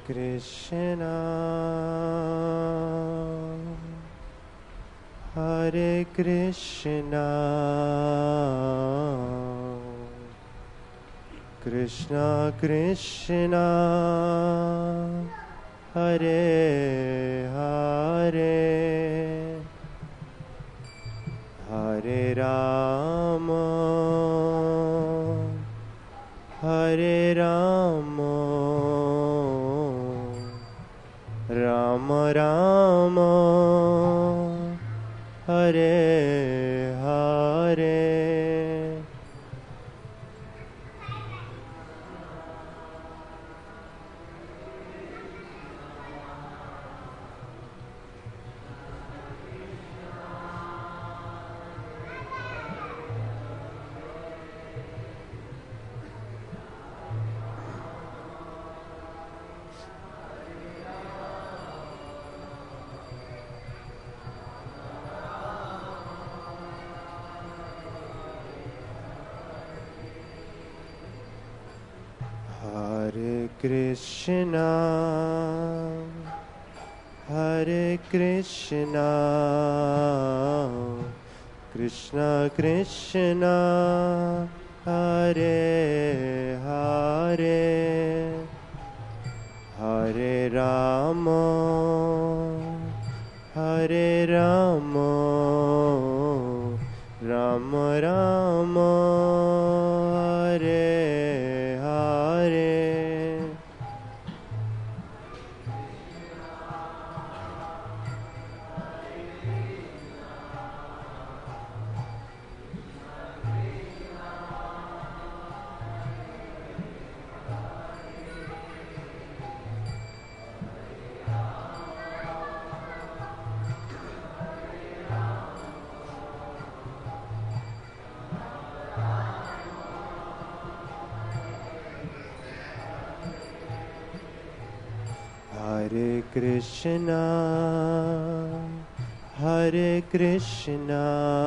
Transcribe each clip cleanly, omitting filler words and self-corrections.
Krishna Hare Krishna Krishna Krishna Hare Hare Hare Rama Hare Rama Rama Rama Hare Hare Hare Krishna Hare Krishna Krishna Krishna Hare Hare Hare Rama Hare Rama Rama Rama Hare Hare Hare Krishna Hare Krishna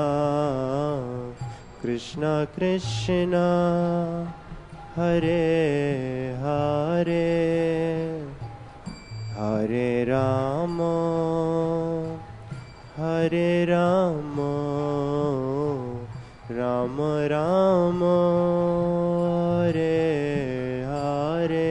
Krishna Krishna Hare Hare Hare Rama Hare Rama Rama Rama Hare Hare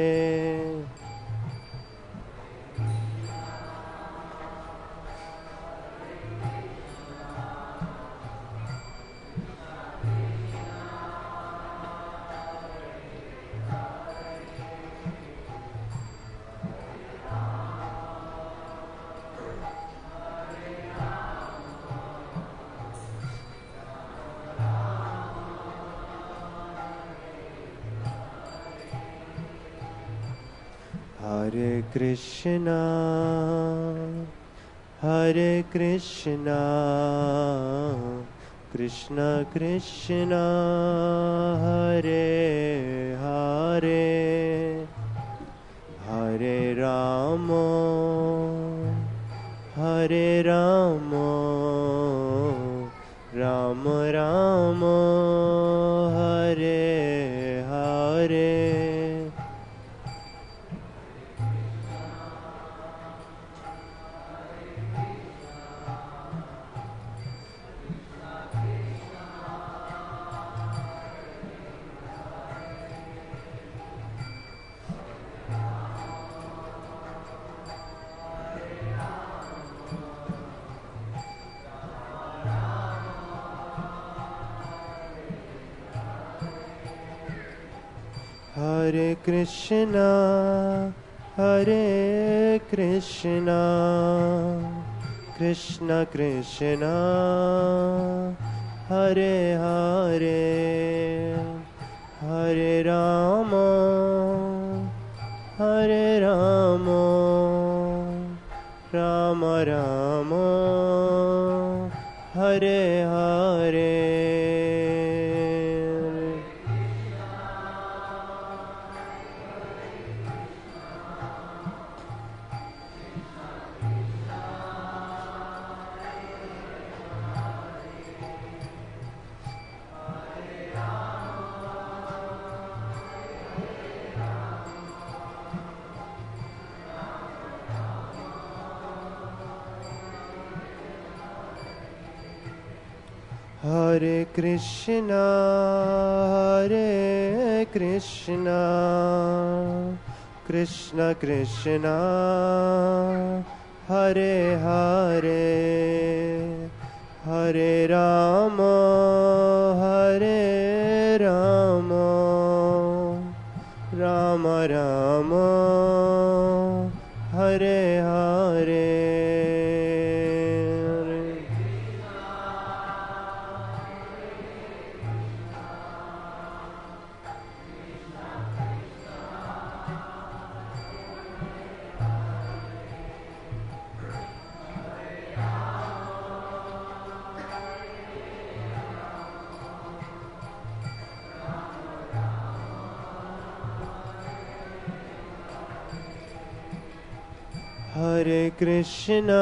Hare Krishna Hare Krishna Krishna Krishna Hare Hare Hare Rama Hare Rama Rama Rama Hare Hare Hare Krishna Hare Krishna Krishna Krishna Hare Hare Hare Rama Hare Rama Rama Rama Hare Hare Hare Krishna, Krishna Krishna, Hare Hare, Hare Rama, Rama Rama, Hare Hare. Hare Krishna,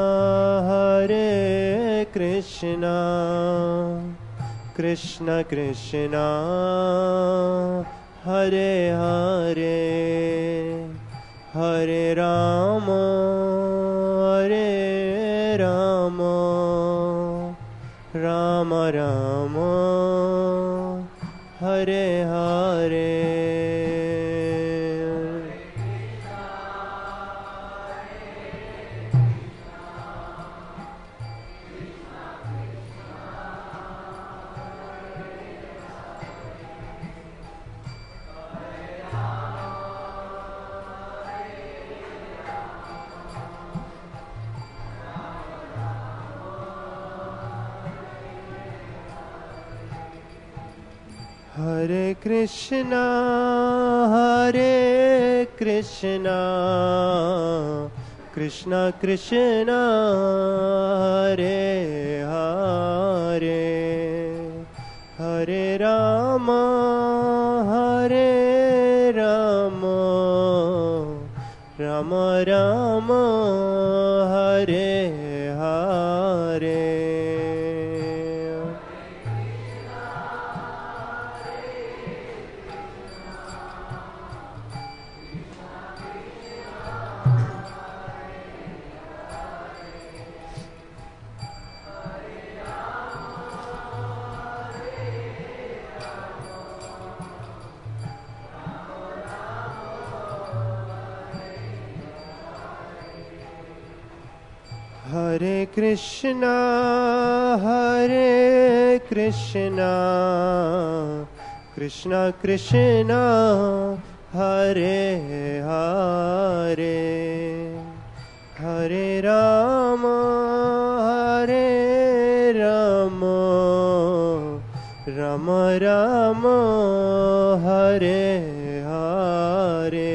Krishna Krishna, Hare Hare, Hare Rama, Rama Rama, Hare Hare. Hare Krishna, Krishna Krishna, Hare Hare, Hare Rama, Rama Rama, Hare Hare. Hare Krishna, Krishna Krishna, Hare Hare, Hare Rama, Rama Rama, Hare Hare.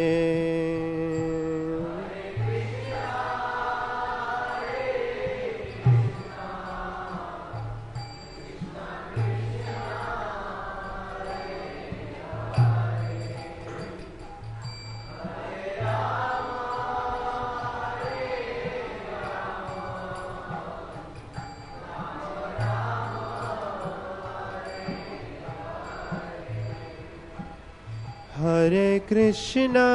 Hare Krishna,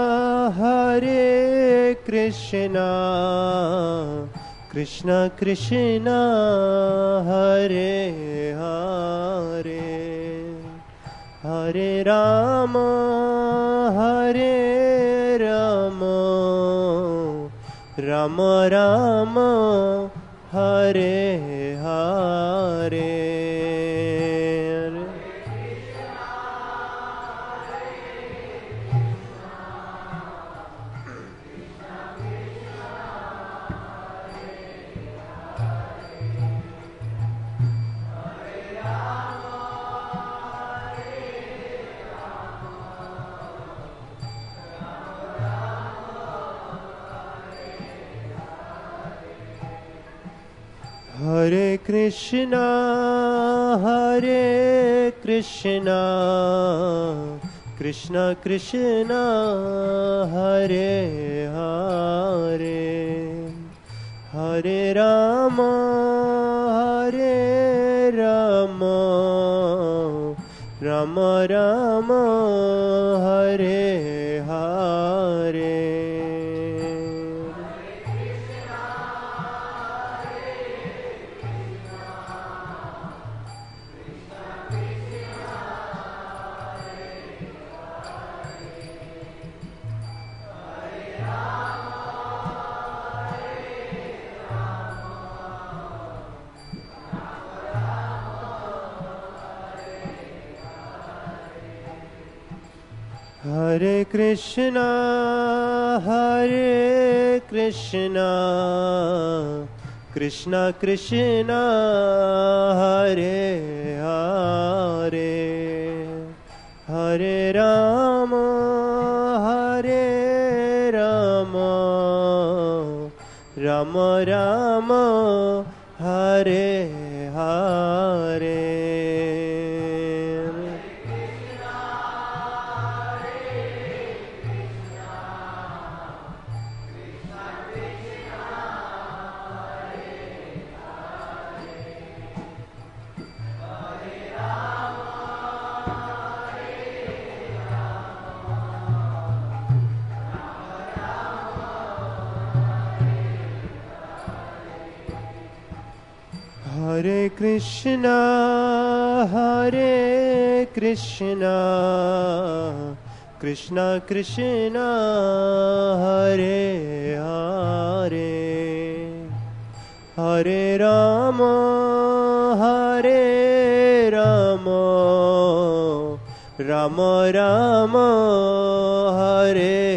Krishna Krishna, Hare Hare, Hare Rama, Rama Rama, Hare Hare. Hare Krishna, Krishna Krishna, Hare Hare, Hare Rama, Rama Rama, Hare Hare. Hare Krishna, Krishna Krishna, Hare Hare, Hare Rama, Rama Rama, Hare Hare. Hare Krishna, Krishna Krishna, Hare Hare, Hare Rama, Rama Rama, Hare